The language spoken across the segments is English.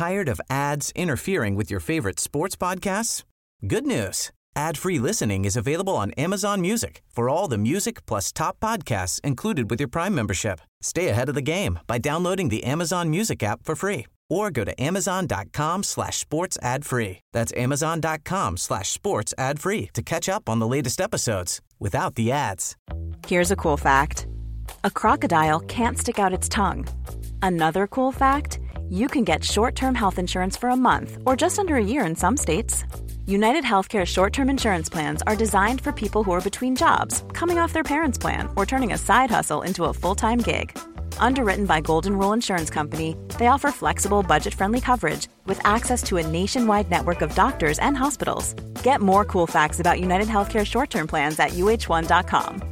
Tired of ads interfering with your favorite sports podcasts? Good news. Ad-free listening is available on Amazon Music for all the music plus top podcasts included with your Prime membership. Stay ahead of the game by downloading the Amazon Music app for free or go to amazon.com/sports ad free. That's amazon.com/sports ad free to catch up on the latest episodes without the ads. Here's a cool fact. A crocodile can't stick out its tongue. Another cool fact, you can get short-term health insurance for a month or just under a year in some states. United Healthcare short-term insurance plans are designed for people who are between jobs, coming off their parents' plan, or turning a side hustle into a full-time gig. Underwritten by Golden Rule Insurance Company, they offer flexible, budget-friendly coverage with access to a nationwide network of doctors and hospitals. Get more cool facts about United Healthcare short-term plans at uh1.com.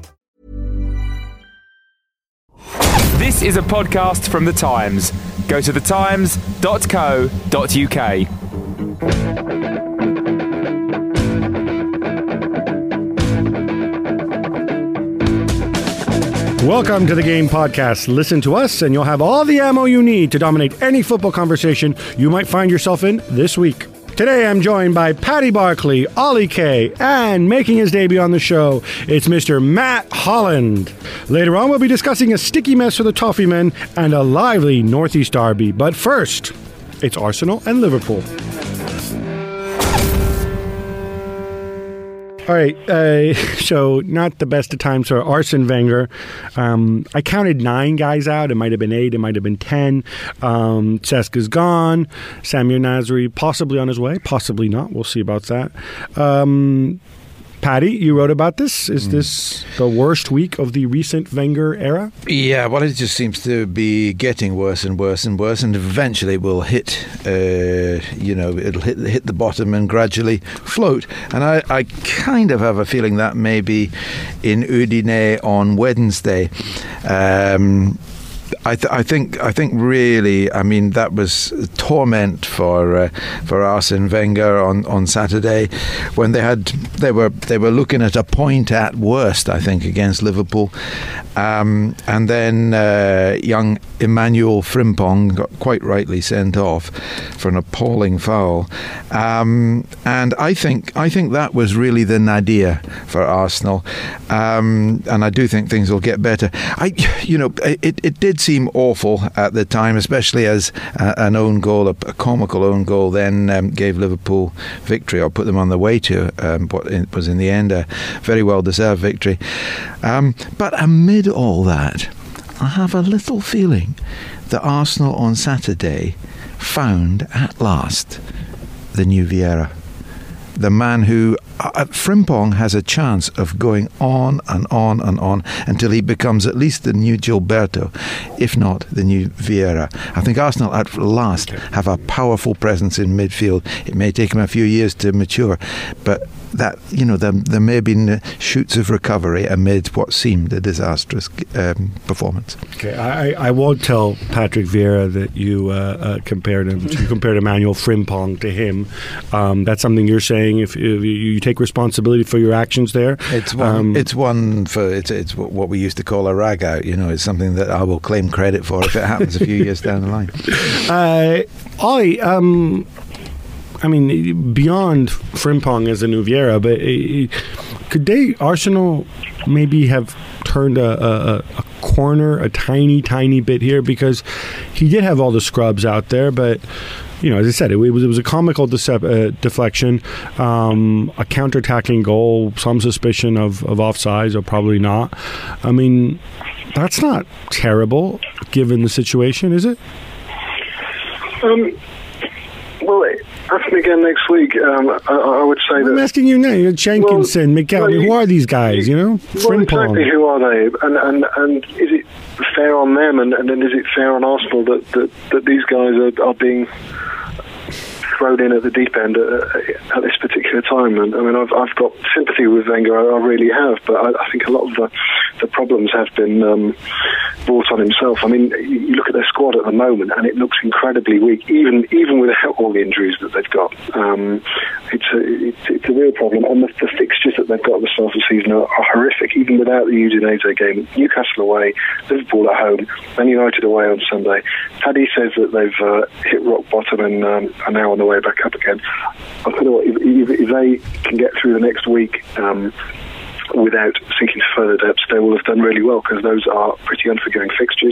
This is a podcast from The Times. Go to thetimes.co.uk. Welcome to the Game Podcast. Listen to us and you'll have all the ammo you need to dominate any football conversation you might find yourself in this week. Today I'm joined by Paddy Barclay, Ollie Kay, and making his debut on the show, it's Mr. Matt Holland. Later on we'll be discussing a sticky mess for the Toffee Men and a lively Northeast derby. But first, it's Arsenal and Liverpool. All right, so not the best of times for Arsene Wenger. I counted 9 guys out. It might have been 8. It might have been 10. Cesca's gone. Samir Nasri possibly on his way. Possibly not. We'll see about that. Paddy, you wrote about this. Is this the worst week of the recent Wenger era? Yeah, well, it just seems to be getting worse and worse and worse, and eventually will hit, it'll hit the bottom and gradually float. And I kind of have a feeling that maybe in Udine on Wednesday. I think really, I mean, that was torment for Arsene Wenger on Saturday, when they were looking at a point at worst, I think, against Liverpool, and then young Emmanuel Frimpong got quite rightly sent off for an appalling foul, and I think that was really the nadir for Arsenal, and I do think things will get better. It did seem awful at the time, especially as an own goal, a comical own goal, then gave Liverpool victory, or put them on the way to what it was in the end a very well deserved victory. But amid all that, I have a little feeling that Arsenal on Saturday found at last the new Vieira. The man who, Frimpong has a chance of going on and on and on until he becomes at least the new Gilberto, if not the new Vieira. I think Arsenal at last have a powerful presence in midfield. It may take him a few years to mature, but that, there may have been shoots of recovery amid what seemed a disastrous performance. Okay, I won't tell Patrick Vieira that you compared Emmanuel Frimpong to him. That's something you're saying. If you take responsibility for your actions there, it's what we used to call a rag out. It's something that I will claim credit for if it happens a few years down the line. Ollie, I mean, beyond Frimpong as a new Vieira, but could Arsenal maybe have turned a corner a tiny bit here? Because he did have all the scrubs out there, but as I said, it was a comical deflection, a counter-attacking goal, some suspicion of offsides, or probably not. I mean, that's not terrible given the situation, is it? Well, ask me again next week. I would say that... I'm asking you now. Jenkinson, Miguel, who are these guys, Well, exactly, who are they? And is it fair on them, and then is it fair on Arsenal that these guys are being thrown in at the deep end at this particular time? And I mean, I've got sympathy with Wenger, I really have, but I think a lot of the problems have been brought on himself. I mean, you look at their squad at the moment and it looks incredibly weak, even without all the injuries that they've got. It's a real problem, and the fixtures that they've got at the start of the season are horrific, even without the Udinese game. Newcastle away, Liverpool at home, Man United away on Sunday. Paddy says that they've hit rock bottom and are now on the way back up again. I'll tell you what, if they can get through the next week without sinking to further depths, they will have done really well, because those are pretty unforgiving fixtures.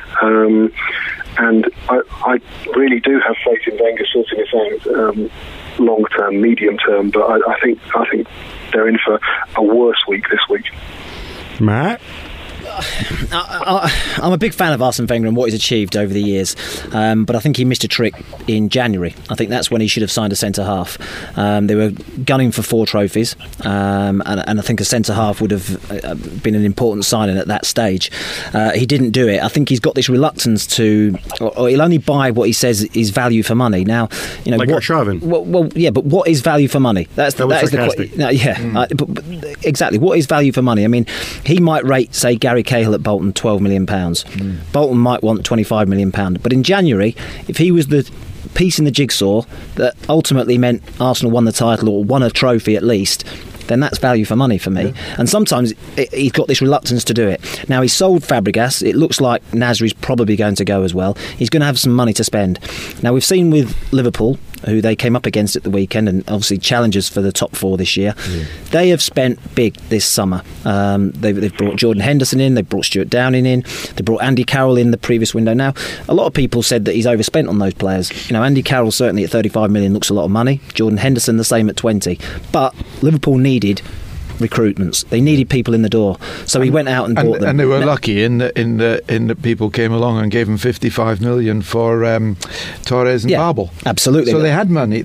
And I really do have faith in Wenger sorting this out long term, medium term, but I think they're in for a worse week this week. Matt? I'm a big fan of Arsene Wenger and what he's achieved over the years, but I think he missed a trick in January. I think that's when he should have signed a centre-half. They were gunning for 4 trophies, and I think a centre-half would have been an important signing at that stage. He didn't do it. I think he's got this reluctance to, or he'll only buy what he says is value for money. Now, you know, like Arshavin. Well, yeah, but what is value for money? That is the question. But exactly. What is value for money? I mean, he might rate, say, Gary Cahill at Bolton £12 million. Bolton might want £25 million. But in January, if he was the piece in the jigsaw that ultimately meant Arsenal won the title or won a trophy at least, then that's value for money for me. Yeah. And sometimes he's got this reluctance to do it. Now, he's sold Fabregas. It looks like Nasri's probably going to go as well. He's going to have some money to spend. Now, we've seen with Liverpool, who they came up against at the weekend, and obviously challengers for the top 4 this year. Yeah. They have spent big this summer. They've brought Jordan Henderson in, they've brought Stuart Downing in, they brought Andy Carroll in the previous window. Now, a lot of people said that he's overspent on those players. You know, Andy Carroll certainly at 35 million looks a lot of money. Jordan Henderson the same at 20. But Liverpool needed recruitments. They needed people in the door, so he went out and bought them. And they were lucky in that people came along and gave him 55 million for Torres and Babel. Absolutely. So they had money.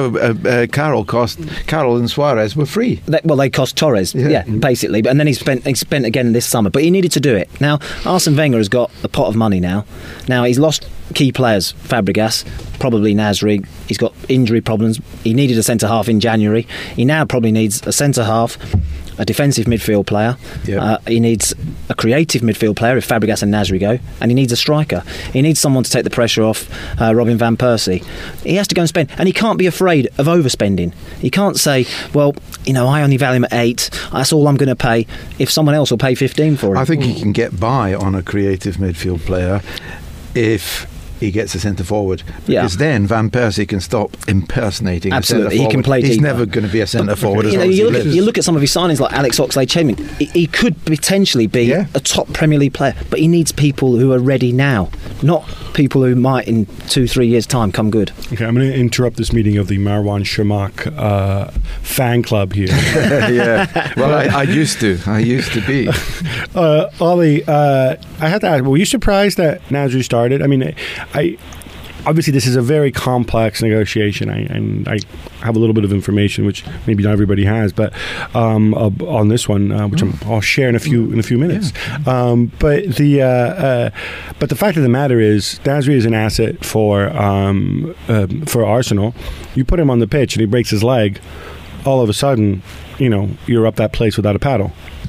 Carroll and Suarez were free. They cost Torres, basically. And then he spent again this summer. But he needed to do it. Now, Arsene Wenger has got a pot of money now. Now he's lost key players, Fabregas, probably Nasri. He's got injury problems. He needed a centre-half in January. He now probably needs a centre-half, a defensive midfield player. Yep. He needs a creative midfield player if Fabregas and Nasri go, and he needs a striker. He needs someone to take the pressure off Robin van Persie. He has to go and spend, and he can't be afraid of overspending. He can't say, well, you know, I only value him at 8, that's all I'm going to pay, if someone else will pay 15 for him. I think he can get by on a creative midfield player if he gets a centre forward, because then Van Persie can stop impersonating a centre forward. He can play He's deeper. Never going to be a centre forward. You look at some of his signings like Alex Oxlade-Chamberlain. He could potentially be a top Premier League player, but he needs people who are ready now, not people who might in 2-3 years' time come good. Okay, I'm going to interrupt this meeting of the Marwan Shamak fan club here. Well, I used to be. Ollie, I had to ask, were you surprised that Nasri started? I mean, obviously this is a very complex negotiation, and I have a little bit of information which maybe not everybody has, but on this one, which I'll share in a few minutes. Yeah. But the fact of the matter is, Nasri is an asset for Arsenal. You put him on the pitch and he breaks his leg, all of a sudden, you know, you're up that place without a paddle.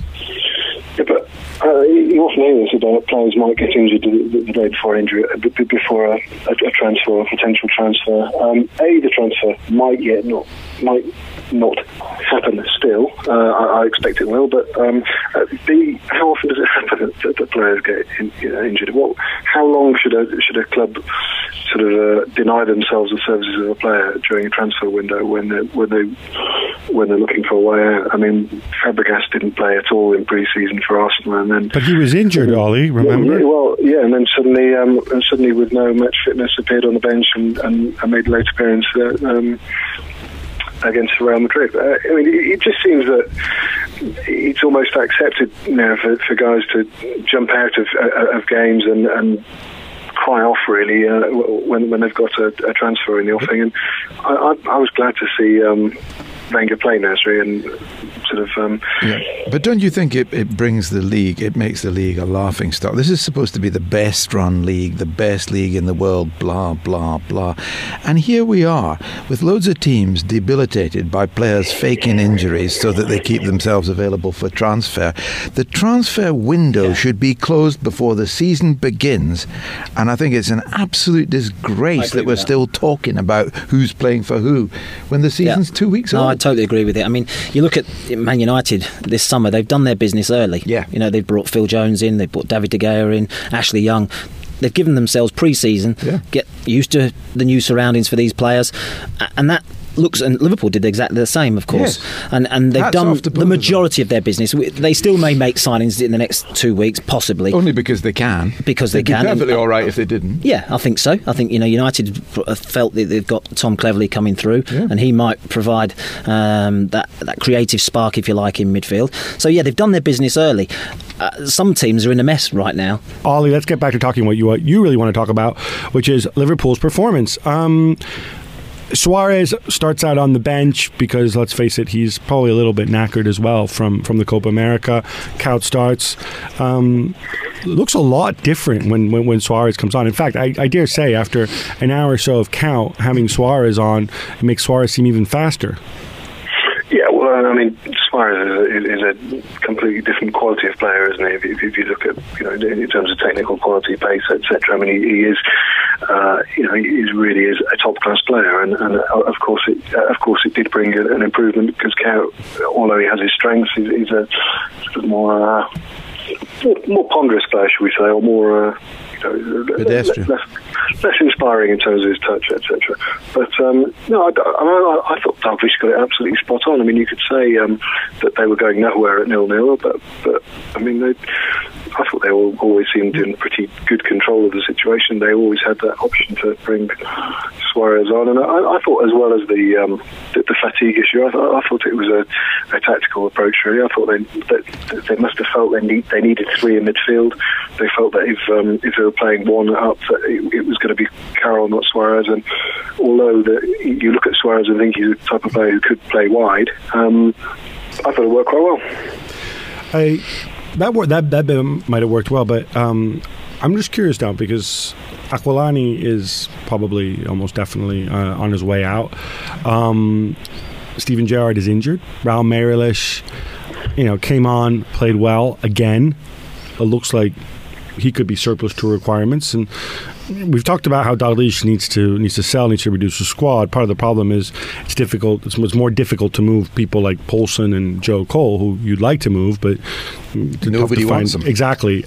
You often hear this about players might get injured the day before before a transfer or a potential transfer. The transfer might not happen still. I expect it will, but how often does it happen that players get injured? How long should a club sort of deny themselves the services of a player during a transfer window when they're looking for a way out? I mean, Fabregas didn't play at all in pre-season for Arsenal, but he was injured, Ollie. Remember? And then suddenly with no match fitness, appeared on the bench and made a late appearance against Real Madrid. I mean, it just seems that it's almost accepted now for guys to jump out of games and cry off really when they've got a transfer in the offing. And I was glad to see Wenger play Nasri and sort of. But don't you think it brings the league? It makes the league a laughing stock. This is supposed to be the best run league, the best league in the world. Blah blah blah, and here we are with loads of teams debilitated by players faking injuries so that they keep themselves available for transfer. The transfer window should be closed before the season begins, and I think it's an absolute disgrace that we're still talking about who's playing for who when the season's 2 weeks old. No, I totally agree with it. I mean, you look at Man United this summer, they've done their business early. Yeah. You know, they've brought Phil Jones in, they've brought David De Gea in, Ashley Young. They've given themselves pre-season, get used to the new surroundings for these players, and that looks, and Liverpool did exactly the same, of course. Yes. And they've done the majority of their business. They still may make signings in the next 2 weeks, possibly. Only because they can. Because they can. It'd be perfectly all right if they didn't. Yeah, I think so. I think, United felt that they've got Tom Cleverley coming through, and he might provide that creative spark, if you like, in midfield. So, yeah, they've done their business early. Some teams are in a mess right now. Ollie, let's get back to talking what you really want to talk about, which is Liverpool's performance. Suarez starts out on the bench because, let's face it, he's probably a little bit knackered as well from the Copa America. Count starts. Looks a lot different when Suarez comes on. In fact, I dare say after an hour or so of Count, having Suarez on, it makes Suarez seem even faster. Yeah, well, I mean, Suarez is a completely different quality of player, isn't he? If you look at, in terms of technical quality, pace, etc. I mean, he is, he really is a top class player, and of course it did bring an improvement because Count, although he has his strengths, he's a sort of more ponderous player, should we say, or more. Less inspiring in terms of his touch, etc. But I thought Dalglish got it absolutely spot on. I mean, you could say that they were going nowhere at 0-0, but I mean, I thought they always seemed in pretty good control of the situation. They always had that option to bring Suarez on, and I thought, as well as the fatigue issue, I thought it was a tactical approach. Really, I thought they must have felt they needed three in midfield. They felt that if they were playing one up, that it was going to be Carroll, not Suarez. And although you look at Suarez and think he's the type of player who could play wide, I thought it worked quite well. That bit might have worked well, but I'm just curious now because Aquilani is probably almost definitely on his way out. Steven Gerrard is injured. Raul Meireles, came on, played well again. It looks like he could be surplus to requirements, and we've talked about how Dalglish needs to sell, needs to reduce the squad. Part of the problem is it's difficult. It's more difficult to move people like Poulsen and Joe Cole, who you'd like to move, but nobody wants them. Exactly.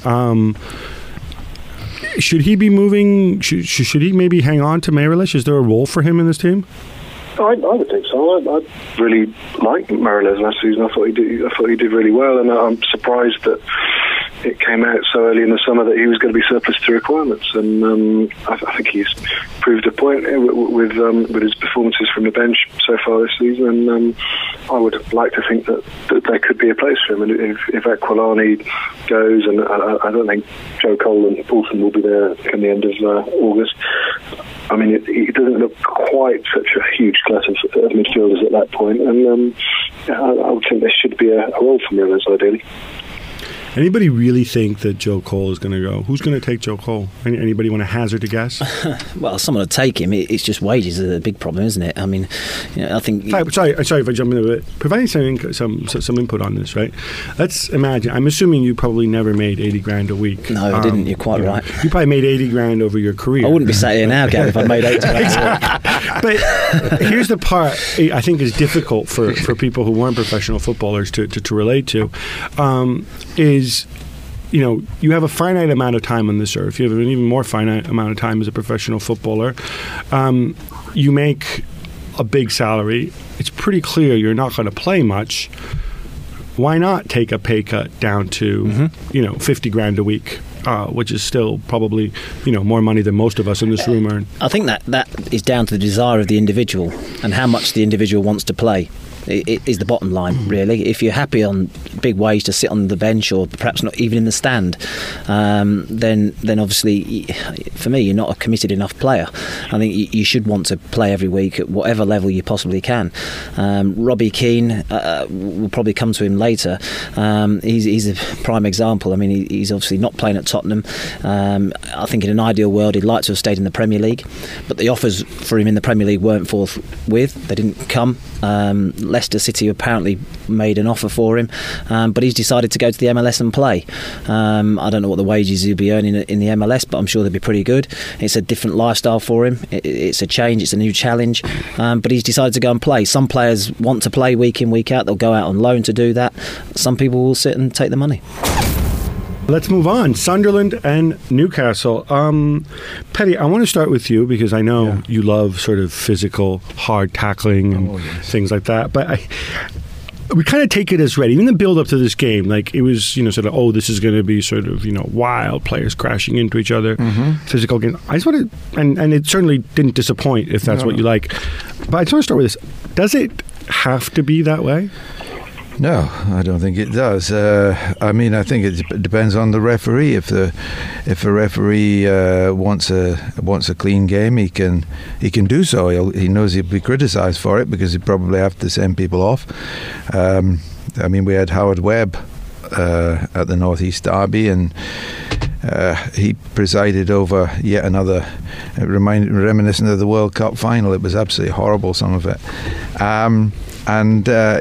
Should he be moving? Should he maybe hang on to Meireles? Is there a role for him in this team? I would think so. I really liked Meireles last season. I thought he did really well, and I'm surprised that it came out so early in the summer that he was going to be surplus to requirements. And I think he's proved a point with his performances from the bench so far this season. And I would like to think that there could be a place for him. And if Aquilani goes, and I don't think Joe Cole and Poulsen will be there come the end of August. I mean, it doesn't look quite such a huge class of midfielders at that point, and I would think there should be a role for Meireles, ideally. Anybody really think that Joe Cole is going to go? Who's going to take Joe Cole? Anybody want to hazard a guess? Well, someone will take him. It's just wages are the big problem, isn't it? I mean, I think. Sorry if I jump in a bit. Providing some input on this, right? Let's imagine. I'm assuming you probably never made $80,000 a week. No, I didn't. You're quite right. You probably made $80,000 over your career. I wouldn't be sat here now, Gary, if I made $80,000. But here's the part I think is difficult for people who weren't professional footballers to relate to. Is, you have a finite amount of time on this earth. You have an even more finite amount of time as a professional footballer. You make a big salary. It's pretty clear you're not going to play much. Why not take a pay cut down to, $50,000 a week, which is still probably, more money than most of us in this room earn? I think that is down to the desire of the individual and how much the individual wants to play. It is the bottom line, really. If you're happy on big wage to sit on the bench or perhaps not even in the stand, then obviously, for me, you're not a committed enough player. I think you should want to play every week at whatever level you possibly can. Robbie Keane, we'll probably come to him later. He's a prime example. I mean, he's obviously not playing at Tottenham. I think in an ideal world he'd like to have stayed in the Premier League, but the offers for him in the Premier League weren't forthwith. They didn't come. Leicester City apparently made an offer for him, but he's decided to go to the MLS and play. I don't know what the wages he'll be earning in the MLS, but I'm sure they'll be pretty good. It's a different lifestyle for him. It's a change, it's a new challenge, but he's decided to go and play. Some players want to play week in, week out. They'll go out on loan to do that. Some people will sit and take the money. Let's move on. Sunderland and Newcastle. Petty, I want to start with you because I know you love sort of physical, hard tackling and things like that. But we kind of take it as read. Even the build up to this game, like it was, sort of, this is going to be sort of, wild players crashing into each other, physical game. I just want to, and it certainly didn't disappoint if that's what you like. But I just want to start with this. Does it have to be that way? No, I don't think it does. I mean, I think it depends on the referee. If a referee wants a clean game, he can do so. He knows he'll be criticised for it because he'd probably have to send people off. I mean, we had Howard Webb at the North East Derby, and he presided over yet another, reminiscent of the World Cup final. It was absolutely horrible, some of it. And as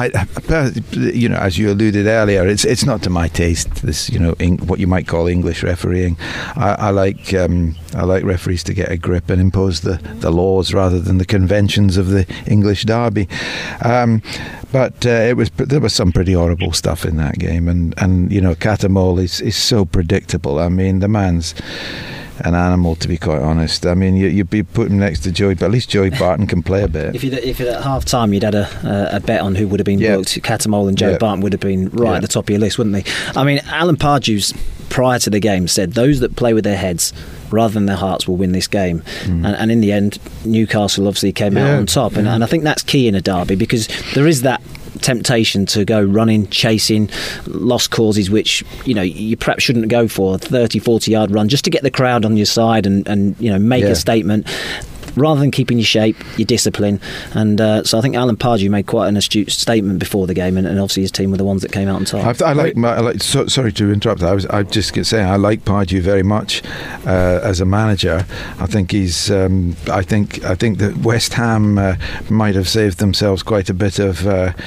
you alluded earlier, it's not to my taste. This, what you might call English refereeing. I like referees to get a grip and impose the laws rather than the conventions of the English derby. But there was some pretty horrible stuff in that game, and Catamol is so predictable. I mean, the man's an animal, to be quite honest. I mean, you'd be put him next to Joey, but at least Joey Barton can play a bit. If at half time you'd had a bet on who would have been booked, Catamol and Joey Barton would have been right at the top of your list, wouldn't they? I mean, Alan Pardew's prior to the game said those that play with their heads rather than their hearts will win this game, and in the end Newcastle obviously came out on top, and I think that's key in a derby, because there is that temptation to go running, chasing lost causes which you perhaps shouldn't go for, a 30-40 yard run just to get the crowd on your side and make a statement, rather than keeping your shape, your discipline. And so I think Alan Pardew made quite an astute statement before the game, and obviously his team were the ones that came out on top. Sorry to interrupt. I just saying I like Pardew very much as a manager. I think he's. I think that West Ham might have saved themselves quite a bit of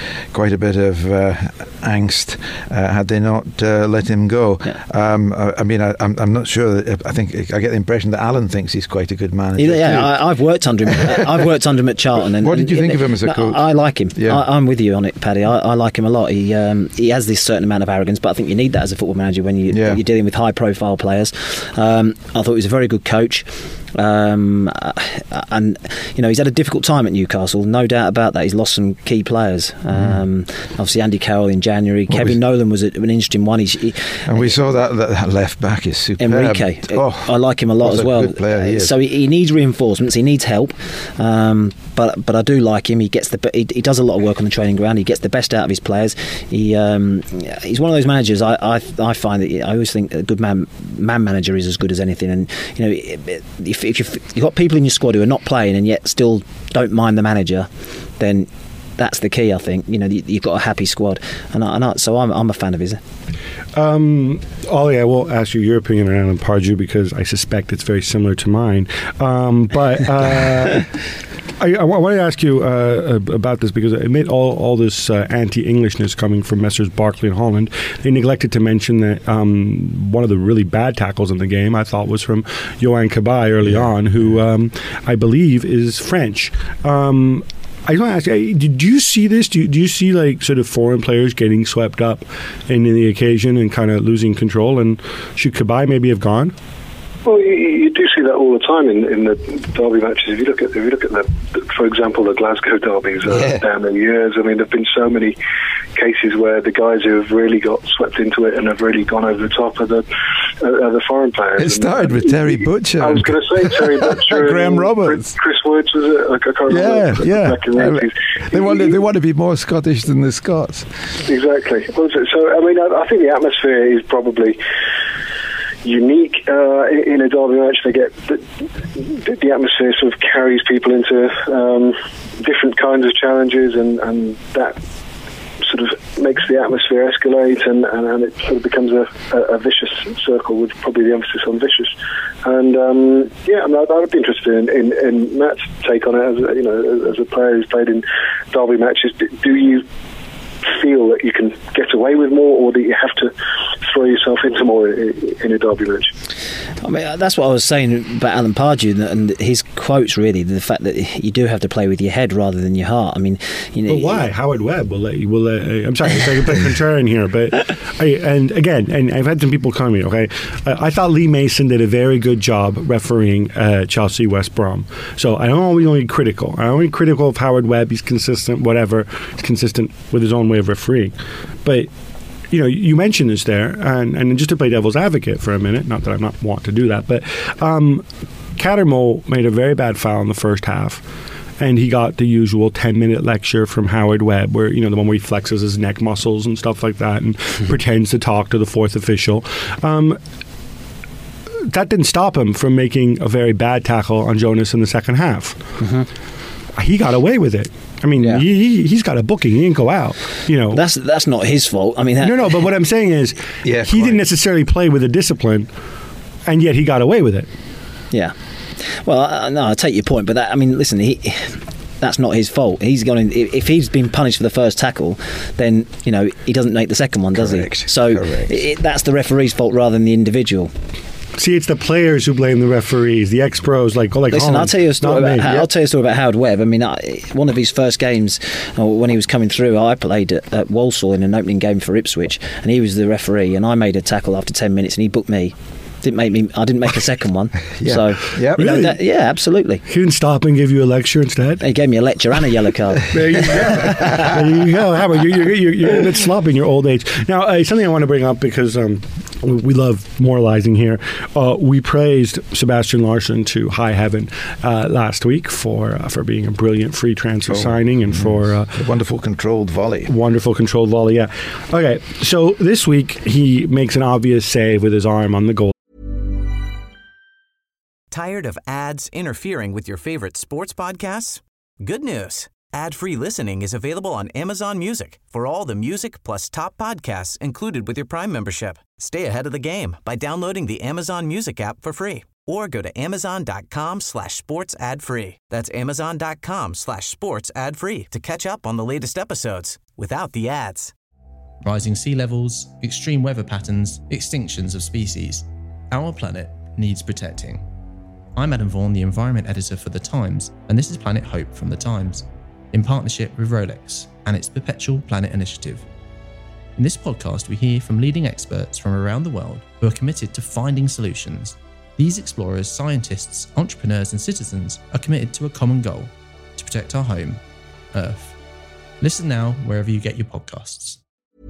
angst had they not let him go. I mean, I'm not sure that, I think I get the impression that Alan thinks he's quite a good manager. I've worked under him. I've worked under him at Charlton. And, what did you think of him as a coach? I like him. Yeah. I'm with you on it, Paddy. I like him a lot. He has this certain amount of arrogance, but I think you need that as a football manager when you're dealing with high-profile players. I thought he was a very good coach. And he's had a difficult time at Newcastle, no doubt about that. He's lost some key players. Obviously Andy Carroll in January. Kevin Nolan was an interesting one. And we saw that left back is superb. Enrique, I like him a lot as well. Good player, so he needs reinforcements, he needs help, but I do like him. He does a lot of work on the training ground. He gets the best out of his players. He's one of those managers. I find that I always think a good man manager is as good as anything. And if you've got people in your squad who are not playing and yet still don't mind the manager, then that's the key. I think you've got a happy squad, so I'm a fan of his. Ollie, I will ask you your opinion on Alan Pardew because I suspect it's very similar to mine. I want to ask you about this because amid all this anti-Englishness coming from Messrs. Barkley and Holland, they neglected to mention that one of the really bad tackles in the game, I thought, was from Yohan Cabaye early on, who I believe is French. I just want to ask, did you see this? Do you see like sort of foreign players getting swept up in the occasion and kind of losing control? And should Cabaye maybe have gone? Well, you do see that all the time in the derby matches. If you look at the for example, the Glasgow derbies down the years. I mean, there have been so many cases where the guys who have really got swept into it and have really gone over the top of the foreign players. It started with Terry Butcher. I was going to say Terry Butcher, Graham Roberts, Chris Woods, was it? I can't remember. Yeah. They want to be more Scottish than the Scots. Exactly. So I mean, I think the atmosphere is probably unique in a derby match. They get the atmosphere sort of carries people into different kinds of challenges, and that sort of makes the atmosphere escalate, and it sort of becomes a vicious circle, with probably the emphasis on vicious. And I would be interested in Matt's take on it as a player who's played in derby matches. Do you feel that you can get away with more, or that you have to throw yourself into more in a derby match? I mean, that's what I was saying about Alan Pardew and his quotes, really, the fact that you do have to play with your head rather than your heart. I mean, but why? Howard Webb will let you. I'm sorry, I'm taking a bit contrarian here, but and I've had some people call me. Okay, I thought Lee Mason did a very good job refereeing Chelsea West Brom. So I don't always only critical. I'm only critical of Howard Webb. He's consistent, whatever. He's consistent with his own way of refereeing, but. You mentioned this there, and just to play devil's advocate for a minute, not that I'm not want to do that, but Cattermole made a very bad foul in the first half, and he got the usual 10-minute lecture from Howard Webb, where the one where he flexes his neck muscles and stuff like that, and pretends to talk to the fourth official. That didn't stop him from making a very bad tackle on Jonas in the second half. Mm-hmm. He got away with it. I mean, he's got a booking. He didn't go out. That's not his fault. I mean, no. But what I'm saying is, he didn't necessarily play with a discipline, and yet he got away with it. Yeah. Well, no, I take your point, but listen, that's not his fault. He's gone. If he's been punished for the first tackle, then he doesn't make the second one, does he? So that's the referee's fault rather than the individual. See, it's the players who blame the referees, the ex-pros like Listen, Holland. I'll tell you a story about Howard Webb. I mean, one of his first games, when he was coming through, I played at Walsall in an opening game for Ipswich, and he was the referee, and I made a tackle after 10 minutes, and he booked me. I didn't make a second one. Yeah. So, really? Absolutely. He didn't stop and give you a lecture instead? He gave me a lecture and a yellow card. There you go. There you go. Howard, you're a bit sloppy in your old age. Now, something I want to bring up, because we love moralizing here. We praised Sebastian Larsson to high heaven last week for being a brilliant free transfer signing, and for a wonderful controlled volley. Yeah. Okay, so this week he makes an obvious save with his arm on the goal. Tired of ads interfering with your favorite sports podcasts? Good news. Ad-free listening is available on Amazon Music for all the music plus top podcasts included with your Prime membership. Stay ahead of the game by downloading the Amazon Music app for free, or go to amazon.com/sports ad-free. That's amazon.com/sports ad-free to catch up on the latest episodes without the ads. Rising sea levels, extreme weather patterns, extinctions of species. Our planet needs protecting. I'm Adam Vaughan, the Environment Editor for The Times, and this is Planet Hope from The Times, in partnership with Rolex and its Perpetual Planet Initiative. In this podcast, we hear from leading experts from around the world who are committed to finding solutions. These explorers, scientists, entrepreneurs, and citizens are committed to a common goal: to protect our home, Earth. Listen now wherever you get your podcasts.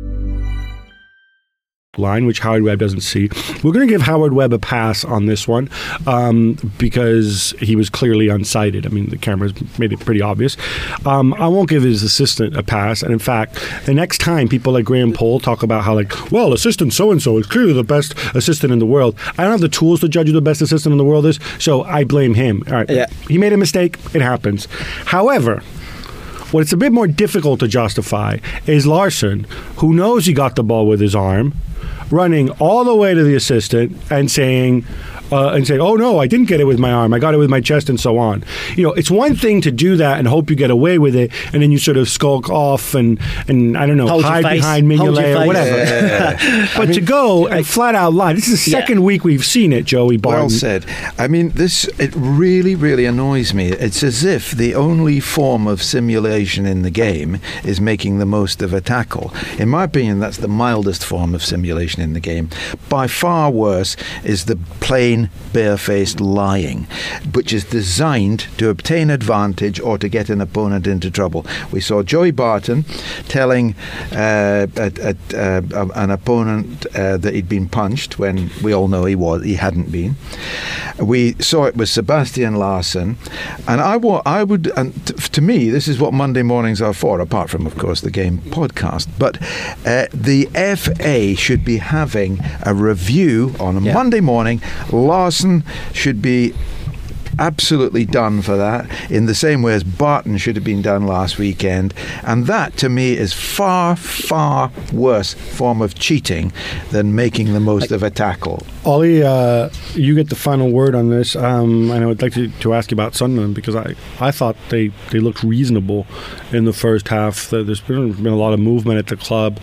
Line, which Howard Webb doesn't see. We're going to give Howard Webb a pass on this one because he was clearly unsighted. I mean, the cameras made it pretty obvious. I won't give his assistant a pass. And in fact, the next time people like Graham Poll talk about how, well, assistant so-and-so is clearly the best assistant in the world, I don't have the tools to judge who the best assistant in the world is, so I blame him. All right. Yeah. He made a mistake. It happens. However, what it's a bit more difficult to justify is Larsson, who knows he got the ball with his arm, running all the way to the assistant and saying, oh no, I didn't get it with my arm, I got it with my chest, and so on. It's one thing to do that and hope you get away with it, and then you sort of skulk off and I don't know, hide behind Mignolet or whatever. But to go and flat out lie, this is the second week we've seen it, Joey Barton. Well said. I mean, it really, really annoys me. It's as if the only form of simulation in the game is making the most of a tackle. In my opinion, that's the mildest form of simulation in the game. By far worse is the plain plain, barefaced lying, which is designed to obtain advantage or to get an opponent into trouble. We saw Joey Barton telling an opponent that he'd been punched when we all know he hadn't been. We saw it with Sebastian Larsson, and to me, this is what Monday mornings are for, apart from, of course, the game podcast. But the FA should be having a review on a Monday morning. Larsson should be absolutely done for that, in the same way as Barton should have been done last weekend. And that, to me, is far, far worse form of cheating than making the most of a tackle. Ollie, you get the final word on this. And I would like to ask you about Sunderland, because I thought they looked reasonable in the first half. There's been a lot of movement at the club.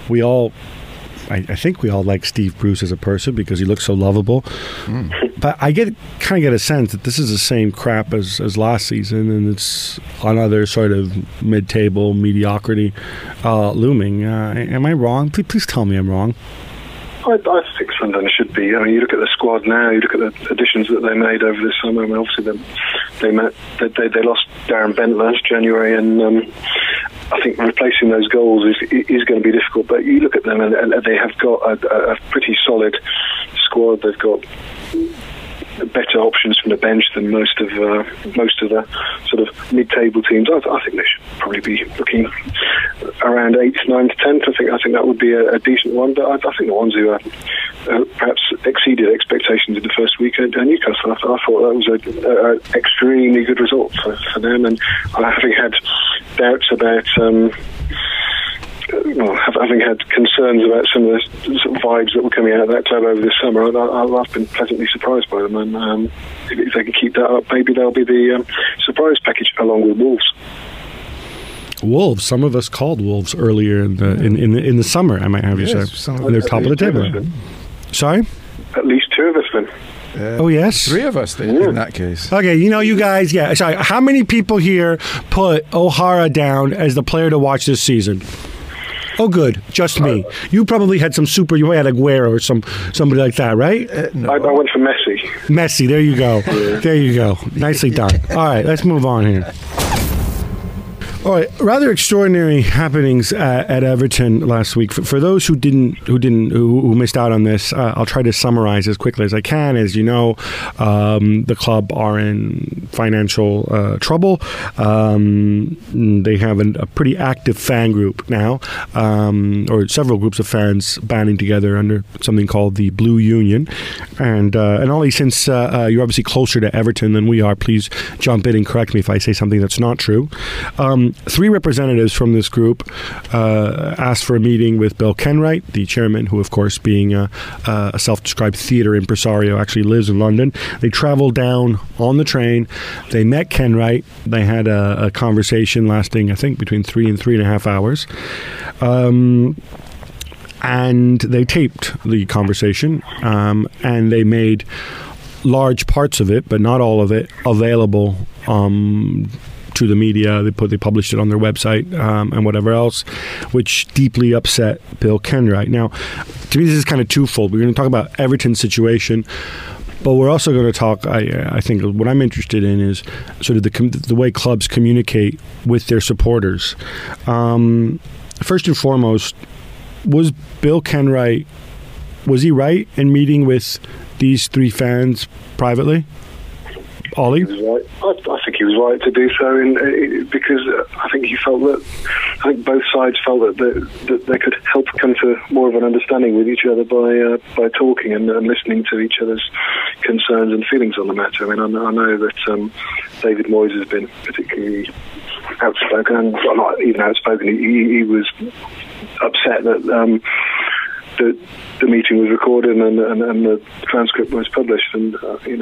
I think we all like Steve Bruce as a person because he looks so lovable. But I kind of get a sense that this is the same crap as last season, and it's another sort of mid-table mediocrity looming. Am I wrong? Please tell me I'm wrong. I think Sunderland should be. I mean, you look at the squad now. You look at the additions that they made over this summer. I mean, obviously they lost Darren Bent last January, and I think replacing those goals is going to be difficult. But you look at them, and they have got a pretty solid squad. They've got better options from the bench than most of the sort of mid-table teams. I think they should probably be looking around 8th, 9th, 10th. I think that would be a decent one. But I think the ones who perhaps exceeded expectations in the first week at Newcastle, I thought that was an extremely good result for them. And having had doubts about having had concerns about some of the sort of vibes that were coming out of that club over this summer, I've been pleasantly surprised by them. And if they can keep that up, maybe they'll be the surprise package along with Wolves. Wolves. Some of us called Wolves earlier in the summer. I might have you say, and they're top of the table. Sorry. At least two of us then. Oh, yes? 3 of us then, in that case. Okay, you guys, sorry, how many people here put O'Hara down as the player to watch this season? Oh, good. Just me. You probably had you had Aguero or somebody like that, right? No. I went for Messi. Messi, there you go. Yeah. There you go. Nicely done. All right, let's move on here. All right, rather extraordinary happenings at Everton last week. For those who missed out on this, I'll try to summarize as quickly as I can. As you know, the club are in financial trouble. They have a pretty active fan group now, or several groups of fans banding together under something called the Blue Union. And Ollie, since you're obviously closer to Everton than we are, please jump in and correct me if I say something that's not true. 3 representatives from this group asked for a meeting with Bill Kenwright, the chairman, who, of course, being a self-described theatre impresario, actually lives in London. They traveled down on the train. They met Kenwright. They had a conversation lasting, I think, between 3 and 3.5 hours. And they taped the conversation, and they made large parts of it, but not all of it, available to the media. They published it on their website and whatever else, which deeply upset Bill Kenwright. Now, to me, this is kind of twofold. We're going to talk about Everton's situation, but we're also going to talk, I think what I'm interested in is sort of the way clubs communicate with their supporters. First and foremost, was Bill Kenwright, was he right in meeting with these 3 fans privately? Ollie? He was right. I think he was right to do so, because I think both sides felt that they could help come to more of an understanding with each other by talking and listening to each other's concerns and feelings on the matter. I mean, I know that David Moyes has been particularly outspoken, and not even outspoken. He was upset that the meeting was recorded and the transcript was published, and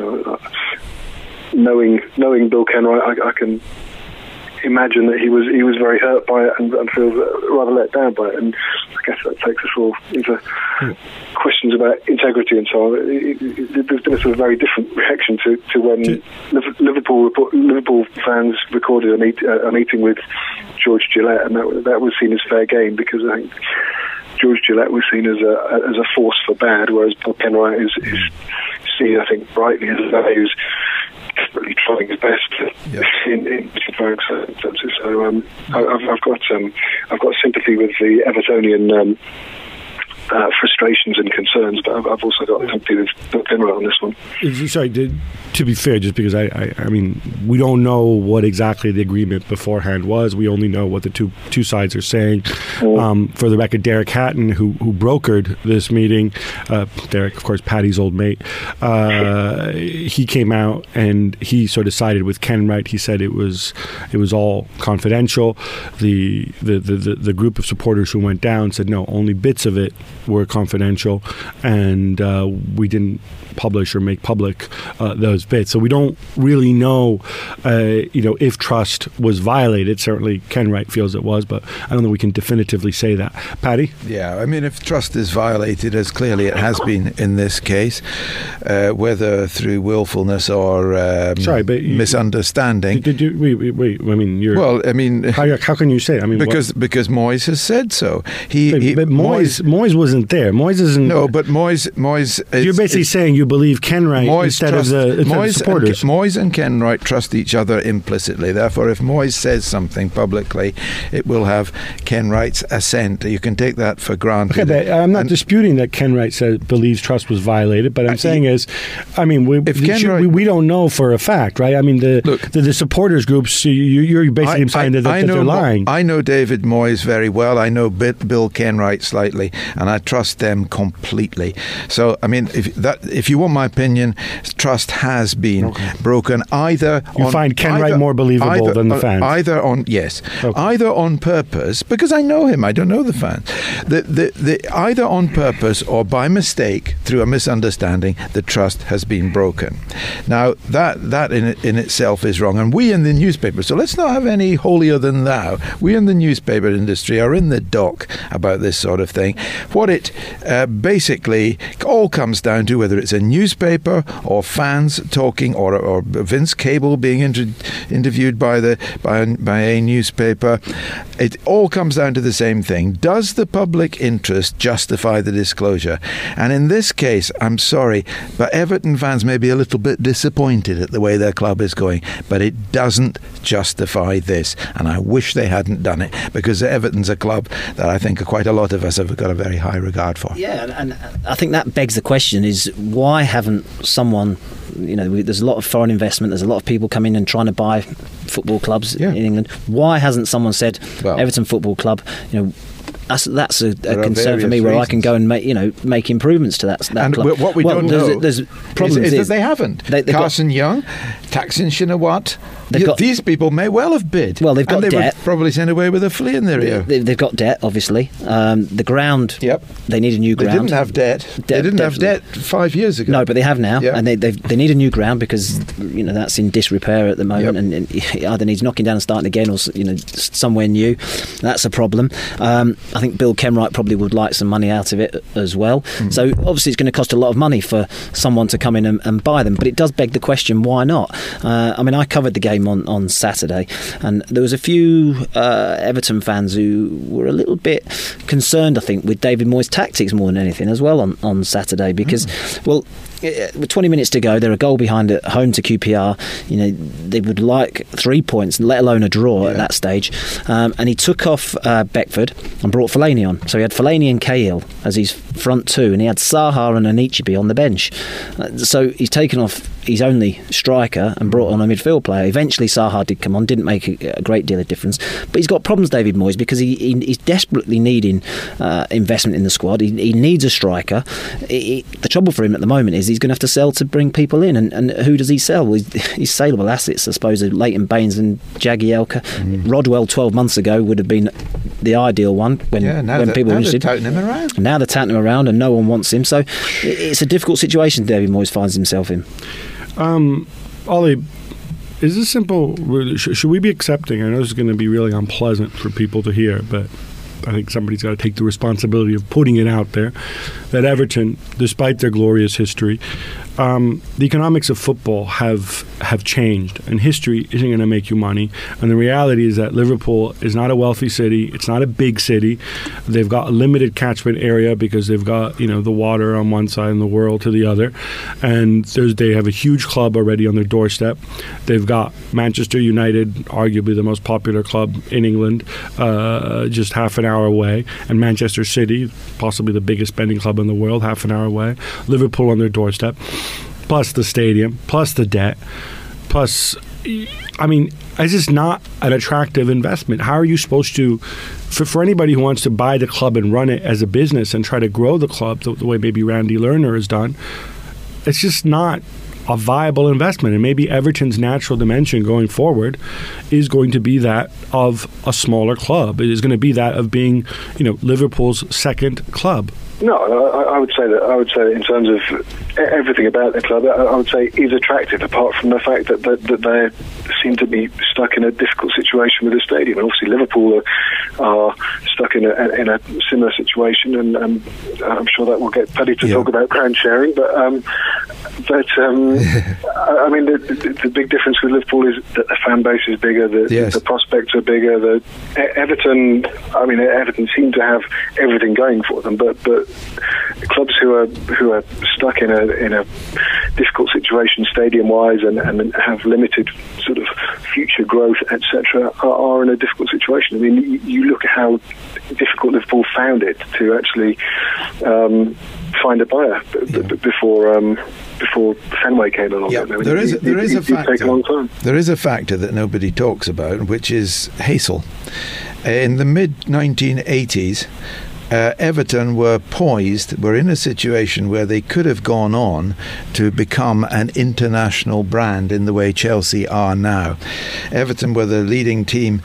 knowing Bill Kenwright, I can imagine that he was very hurt by it and feels rather let down by it. And I guess that takes us all into questions about integrity and so on. There's been a sort of very different reaction to when Liverpool fans recorded a meeting with George Gillett, and that was seen as fair game, because I think George Gillett was seen as a force for bad, whereas Bill Kenwright is seen, I think, rightly as a guy who's desperately trying his best in various circumstances. So I've got sympathy with the Evertonian frustrations and concerns, but I've also got sympathy with Bill Kenwright on this one. Sorry, to be fair, just because I mean, we don't know what exactly the agreement beforehand was. We only know what the two sides are saying. For the record, Derek Hatton, who brokered this meeting, Derek, of course, Paddy's old mate, he came out and he sort of sided with Kenwright. He said it was all confidential. The group of supporters who went down said no, only bits of it were confidential, and we didn't publish or make public those bits. So we don't really know, if trust was violated. Certainly Kenwright feels it was, but I don't think we can definitively say that. Paddy? Yeah, I mean, if trust is violated, as clearly it has been in this case, whether through willfulness or misunderstanding. Wait. I mean, you're. Well, I mean, how can you say it? I mean, because Moyes has said so. But Moyes wasn't there. Moyes isn't. No, but Moyes. You're basically saying you believe Kenwright instead of the supporters. Moyes and Kenwright trust each other implicitly. Therefore, if Moyes says something publicly, it will have Kenwright's assent. You can take that for granted. Okay, but I'm not disputing that Kenwright believes trust was violated, but I'm saying we don't know for a fact, right? I mean, the supporters groups, you're basically saying that they're lying. I know David Moyes very well. I know Bill Kenwright slightly, and I trust them completely. So, I mean, if you want my opinion, trust has been broken. Either you find Kenwright more believable than the fans. Either on purpose, because I know him. I don't know the fans. Either on purpose or by mistake through a misunderstanding, the trust has been broken. Now that in itself is wrong, and we in the newspaper. So let's not have any holier than thou. We in the newspaper industry are in the dock about this sort of thing. What it basically all comes down to, whether it's a newspaper or fans talking or Vince Cable being interviewed by a newspaper, it all comes down to the same thing. Does the public interest justify the disclosure? And in this case, I'm sorry, but Everton fans may be a little bit disappointed at the way their club is going, but it doesn't justify this, and I wish they hadn't done it, because Everton's a club that I think quite a lot of us have got a very high regard for. Yeah, and I think that begs the question is, why haven't someone, there's a lot of foreign investment, there's a lot of people coming and trying to buy football clubs in England. Why hasn't someone said, Everton Football Club, that's a concern for me, where reasons. I can go and make improvements to that and club. What we don't know there's problems is that they haven't. Carson Young, Thaksin Shinawat, these people may well have bid. Well, they've got debt. Were probably sent away with a flea in their ear. They've got debt, obviously. The ground. Yep. They need a new ground. They didn't have debt. They didn't have debt 5 years ago. No, but they have now, and they need a new ground because that's in disrepair at the moment, and it either needs knocking down and starting again, or somewhere new. That's a problem. I think Bill Kenwright probably would like some money out of it as well. So obviously it's going to cost a lot of money for someone to come in and buy them, but it does beg the question, why not? I mean, I covered the game on Saturday, and there was a few Everton fans who were a little bit concerned, I think, with David Moyes' tactics more than anything as well on Saturday, because with 20 minutes to go, they're a goal behind at home to QPR. They would like 3 points, let alone a draw at that stage. And he took off Beckford and brought Fellaini on. So he had Fellaini and Cahill as his front two, and he had Zaha and Anichebe on the bench. So he's taken off his only striker and brought on a midfield player. Eventually Zaha did come on, didn't make a great deal of difference, but he's got problems, David Moyes, because he's desperately needing investment in the squad. He needs a striker. The trouble for him at the moment is he's going to have to sell to bring people in, and who does he sell? Well, his saleable assets, I suppose, are Leighton Baines and Jagielka. Rodwell 12 months ago would have been the ideal one when people were interested. Now they're touting him around. Now they're touting him around and no one wants him, so it's a difficult situation David Moyes finds himself in. Ollie, is this simple? Should we be accepting? I know this is going to be really unpleasant for people to hear, but I think somebody's got to take the responsibility of putting it out there, that Everton, despite their glorious history, the economics of football have changed, and history isn't going to make you money. And the reality is that Liverpool is not a wealthy city. It's not a big city. They've got a limited catchment area because they've got the water on one side and the world to the other, and they have a huge club already on their doorstep. They've got Manchester United, arguably the most popular club in England, just half an hour away, and Manchester City, possibly the biggest spending club in the world, half an hour away. Liverpool on their doorstep, plus the stadium, plus the debt, plus, it's just not an attractive investment. How are you supposed to, for anybody who wants to buy the club and run it as a business and try to grow the club the way maybe Randy Lerner has done, it's just not a viable investment. And maybe Everton's natural dimension going forward is going to be that of a smaller club. It is going to be that of being, Liverpool's second club. No, I would say that in terms of everything about the club, I would say is attractive, apart from the fact that they seem to be stuck in a difficult situation with the stadium. And obviously Liverpool are stuck in a similar situation, and I'm sure that we'll get Paddy to talk about ground sharing. But the big difference with Liverpool is that the fan base is bigger, the prospects are bigger. Everton seem to have everything going for them, but clubs who are stuck in a difficult situation stadium-wise and have limited sort of future growth, etc., are in a difficult situation. I mean, you look at how difficult Liverpool found it to actually find a buyer before Fenway came along. Yeah, there is a factor that nobody talks about, which is Heysel. In the mid-1980s, Everton were in a situation where they could have gone on to become an international brand in the way Chelsea are now. Everton were the leading team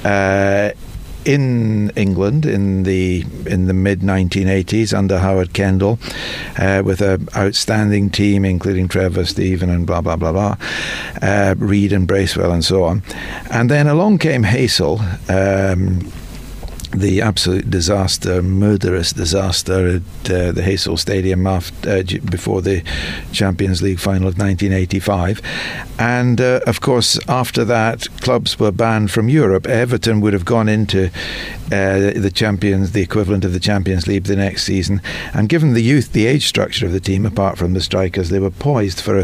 in England in the mid-1980s under Howard Kendall, with an outstanding team including Trevor, Stephen and blah blah blah blah, Reed and Bracewell and so on. And then along came Heysel, the absolute disaster, murderous disaster at the Heysel Stadium before the Champions League final of 1985. And of course, after that, clubs were banned from Europe. Everton would have gone into the equivalent of the Champions League the next season. And given the age structure of the team, apart from the strikers, they were poised for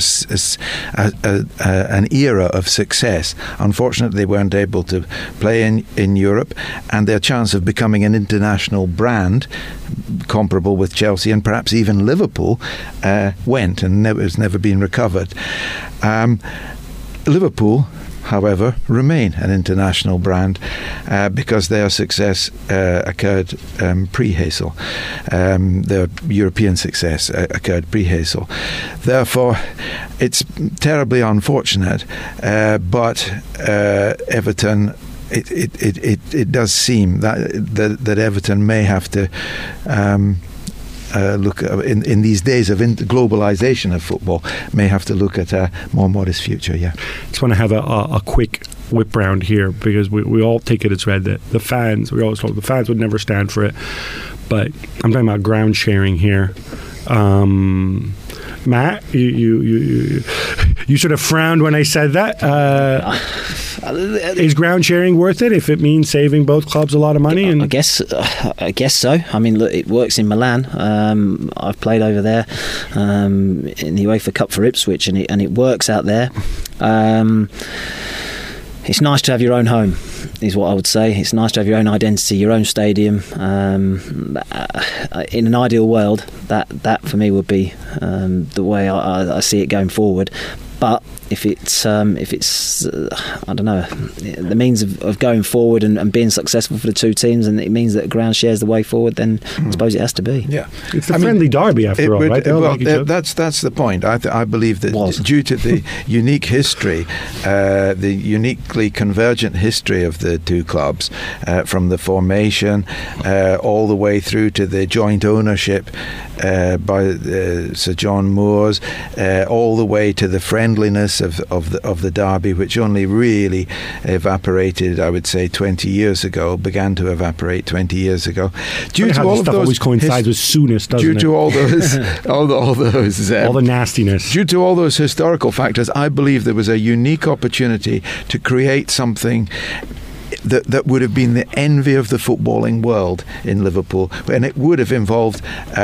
an era of success. Unfortunately, they weren't able to play in Europe, and their chance of becoming an international brand comparable with Chelsea and perhaps even Liverpool went, and has never been recovered. Liverpool, however, remain an international brand because their success occurred pre-Heysel. Their European success occurred pre-Heysel. Therefore, it's terribly unfortunate, but Everton, it does seem that Everton may have to look in these days of globalization of football, may have to look at a more modest future. Yeah, just want to have a quick whip round here, because we all take it as read that the fans, we always told the fans would never stand for it, but I'm talking about ground sharing here. Matt, you sort of frowned when I said that. Is ground sharing worth it if it means saving both clubs a lot of money? I guess so. I mean, look, it works in Milan. I've played over there in the UEFA Cup for Ipswich, and it works out there. It's nice to have your own home, is what I would say. It's nice to have your own identity, your own stadium. In an ideal world, that for me would be the way I see it going forward. But if it's I don't know, the means of going forward and being successful for the two teams, and it means that ground shares the way forward, then I suppose it has to be. Yeah, it's a friendly derby after all, right? That's the point. I believe that due to the unique history, the uniquely convergent history of the two clubs, from the formation all the way through to the joint ownership by Sir John Moores, all the way to the friendliness of the derby, which only really evaporated, I would say, 20 years ago, began to evaporate 20 years ago. Due to all of those, always coincides with soonest, doesn't it? Due to all those, all the nastiness. Due to all those historical factors, I believe there was a unique opportunity to create something that would have been the envy of the footballing world in Liverpool, and it would have involved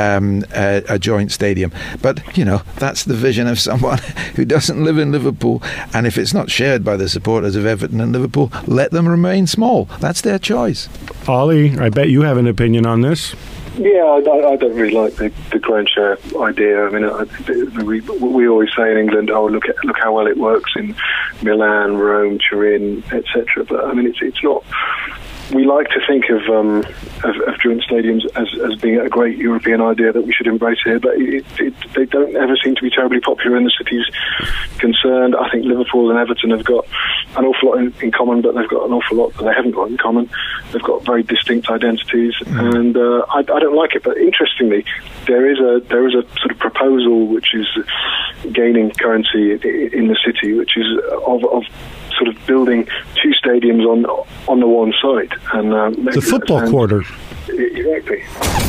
a joint stadium. But, that's the vision of someone who doesn't live in Liverpool, and if it's not shared by the supporters of Everton and Liverpool, let them remain small. That's their choice. Ollie, I bet you have an opinion on this. Yeah, I don't really like the ground share idea. I mean, we always say in England, look how well it works in Milan, Rome, Turin, etc. But I mean, it's not. We like to think of joint stadiums as being a great European idea that we should embrace here, but they don't ever seem to be terribly popular in the cities concerned. I think Liverpool and Everton have got an awful lot in common, but they've got an awful lot that they haven't got in common. They've got very distinct identities, and I don't like it. But interestingly, there is a sort of proposal which is gaining currency in the city, which is of sort of building two stadiums on the one site, and the football quarter. Exactly.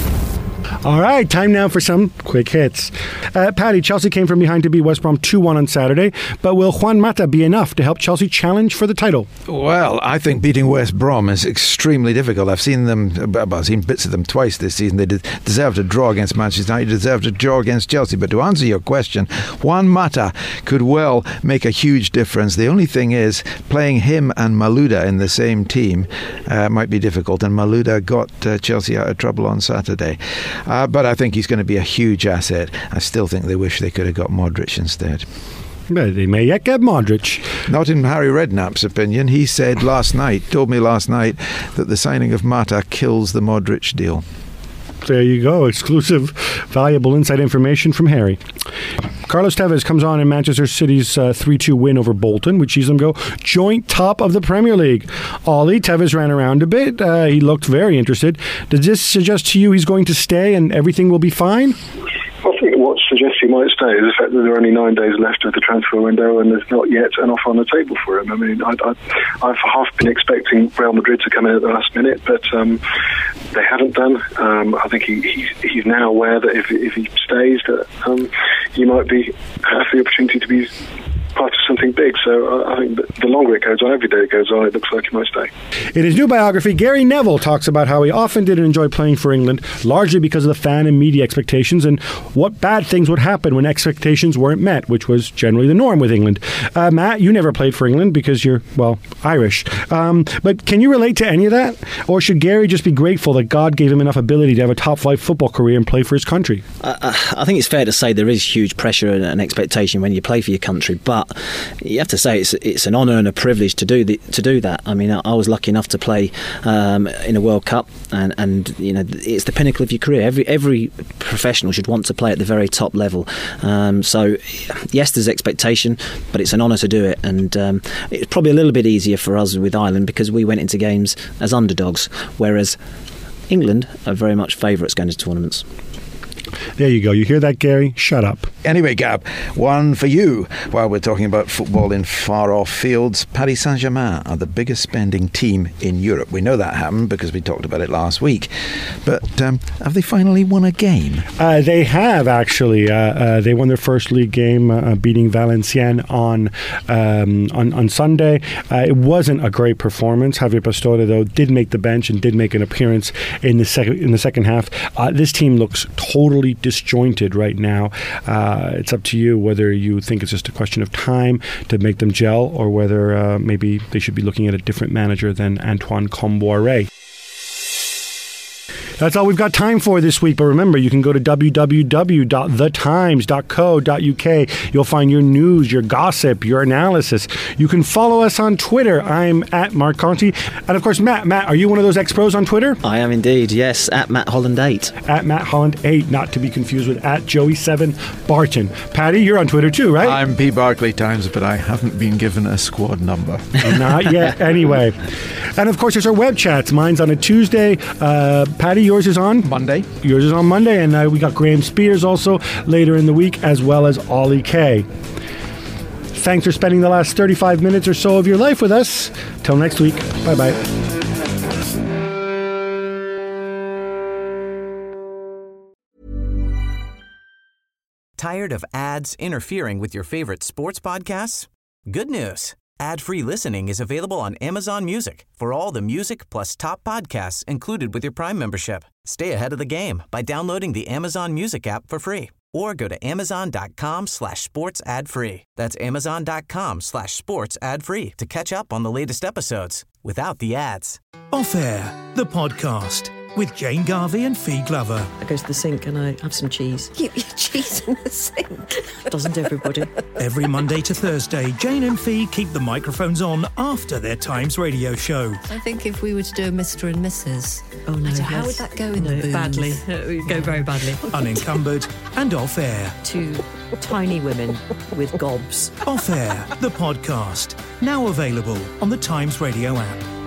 All right, time now for some quick hits. Paddy, Chelsea came from behind to beat West Brom 2-1 on Saturday, but will Juan Mata be enough to help Chelsea challenge for the title? Well, I think beating West Brom is extremely difficult. I've seen bits of them twice this season. They deserve to draw against Manchester United, deserve to draw against Chelsea. But to answer your question, Juan Mata could well make a huge difference. The only thing is, playing him and Malouda in the same team might be difficult, and Malouda got Chelsea out of trouble on Saturday. But I think he's going to be a huge asset. I still think they wish they could have got Modric instead. Well, they may yet get Modric. Not in Harry Redknapp's opinion. He told me last night, that the signing of Mata kills the Modric deal. There you go. Exclusive, valuable inside information from Harry. Carlos Tevez comes on in Manchester City's 3-2 win over Bolton, which sees them go joint top of the Premier League. Ollie, Tevez ran around a bit. He looked very interested. Does this suggest to you he's going to stay and everything will be fine? I think what suggests he might stay is the fact that there are only 9 days left of the transfer window and there's not yet an offer on the table for him. I mean, I've half been expecting Real Madrid to come in at the last minute, but they haven't done. I think he's now aware that if he stays, that he might have the opportunity to be part of something big. So I think the longer it goes on, every day it goes on, it looks like he might stay. In his new biography, Gary Neville talks about how he often didn't enjoy playing for England, largely because of the fan and media expectations and what bad things would happen when expectations weren't met, which was generally the norm with England. Matt, you never played for England because you're, Irish. But can you relate to any of that? Or should Gary just be grateful that God gave him enough ability to have a top-flight football career and play for his country? I think it's fair to say there is huge pressure and expectation when you play for your country, but you have to say it's an honour and a privilege to do that. I mean, I was lucky enough to play in a World Cup, and it's the pinnacle of your career. Every professional should want to play at the very top level. So yes, there's expectation, but it's an honour to do it, and it's probably a little bit easier for us with Ireland because we went into games as underdogs, whereas England are very much favourites going to tournaments. There you go. You hear that, Gary? Shut up. Anyway, Gab, one for you. While we're talking about football in far-off fields, Paris Saint-Germain are the biggest spending team in Europe. We know that happened because we talked about it last week. But have they finally won a game? They have, actually. They won their first league game, beating Valenciennes on Sunday. It wasn't a great performance. Javier Pastore, though, did make the bench and did make an appearance in the second half. This team looks totally disjointed right now. It's up to you whether you think it's just a question of time to make them gel or whether maybe they should be looking at a different manager than Antoine Comboiré. That's all we've got time for this week. But remember, you can go to www.thetimes.co.uk. You'll find your news, your gossip, your analysis. You can follow us on Twitter. I'm at Mark Conti. And of course, Matt, are you one of those ex-pros on Twitter? I am indeed, yes. At Matt Holland 8. At Matt Holland 8, not to be confused with at Joey7 Barton. Paddy, you're on Twitter too, right? I'm P. Barclay Times, but I haven't been given a squad number. Not yet, anyway. And of course, there's our web chats. Mine's on a Tuesday. Paddy, yours is on? Monday. Yours is on Monday. And we got Graham Spears also later in the week, as well as Ollie K. Thanks for spending the last 35 minutes or so of your life with us. Till next week. Bye-bye. Tired of ads interfering with your favorite sports podcasts? Good news. Ad-free listening is available on Amazon Music for all the music plus top podcasts included with your Prime membership. Stay ahead of the game by downloading the Amazon Music app for free or go to amazon.com/sports ad free. That's amazon.com/sports ad free to catch up on the latest episodes without the ads. Off Air, the podcast with Jane Garvey and Fee Glover. I go to the sink and I have some cheese. You eat cheese in the sink? Doesn't everybody? Every Monday to Thursday, Jane and Fee keep the microphones on after their Times radio show. I think if we were to do a Mr. and Mrs. Oh no, how would that go in the booth? Badly. It would go very badly. Unencumbered and Off Air. Two tiny women with gobs. Off Air, the podcast. Now available on the Times Radio app.